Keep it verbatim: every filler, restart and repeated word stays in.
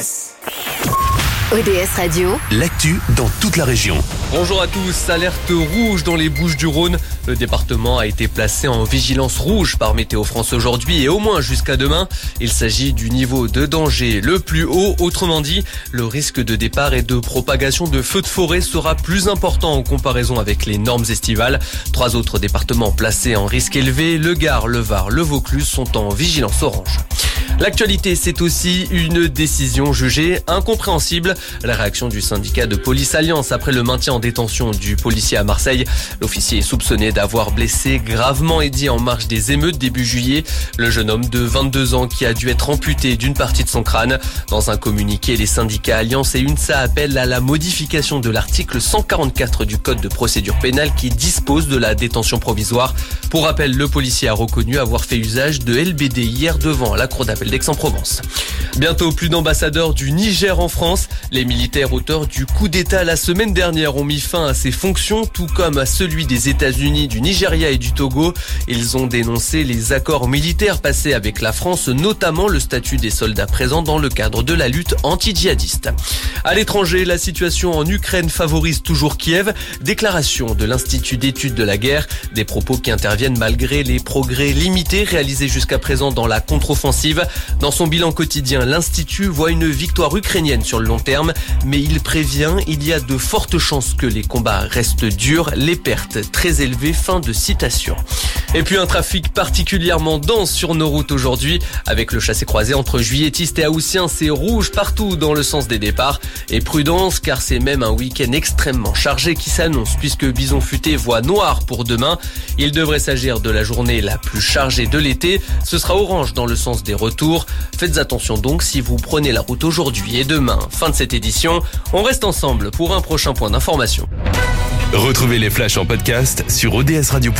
S. O D S Radio, l'actu dans toute la région. Bonjour à tous, alerte rouge dans les Bouches-du-Rhône. Le département a été placé en vigilance rouge par Météo France aujourd'hui et au moins jusqu'à demain. Il s'agit du niveau de danger le plus haut. Autrement dit, le risque de départ et de propagation de feux de forêt sera plus important en comparaison avec les normes estivales. Trois autres départements placés en risque élevé, le Gard, le Var, le Vaucluse, sont en vigilance orange. L'actualité, c'est aussi une décision jugée incompréhensible. La réaction du syndicat de police Alliance après le maintien en détention du policier à Marseille. L'officier est soupçonné d'avoir blessé gravement Eddy en marge des émeutes début juillet. Le jeune homme de vingt-deux ans qui a dû être amputé d'une partie de son crâne. Dans un communiqué, les syndicats Alliance et UNSA appellent à la modification de l'article cent quarante-quatre du Code de procédure pénale qui dispose de la détention provisoire. Pour rappel, le policier a reconnu avoir fait usage de L B D hier devant la cour d'appel d'Aix-en-Provence. Bientôt plus d'ambassadeurs du Niger en France. Les militaires auteurs du coup d'État la semaine dernière ont mis fin à ces fonctions, tout comme à celui des États-Unis, du Nigeria et du Togo. Ils ont dénoncé les accords militaires passés avec la France, notamment le statut des soldats présents dans le cadre de la lutte anti-djihadiste. À l'étranger, la situation en Ukraine favorise toujours Kiev. Déclaration de l'Institut d'études de la guerre. Des propos qui interviennent malgré les progrès limités réalisés jusqu'à présent dans la contre-offensive. Dans son bilan quotidien, l'Institut voit une victoire ukrainienne sur le long terme, mais il prévient, il y a de fortes chances que les combats restent durs, les pertes très élevées. Fin de citation. Et puis un trafic particulièrement dense sur nos routes aujourd'hui, avec le chassé-croisé entre Juilletistes et Haussiens, c'est rouge partout dans le sens des départs. Et prudence, car c'est même un week-end extrêmement chargé qui s'annonce, puisque Bison Futé voit noir pour demain. Il devrait s'agir de la journée la plus chargée de l'été. Ce sera orange dans le sens des retours. Faites attention donc si vous prenez la route aujourd'hui et demain. Fin de cette édition. On reste ensemble pour un prochain point d'information. Retrouvez les flashs en podcast sur O D S radio.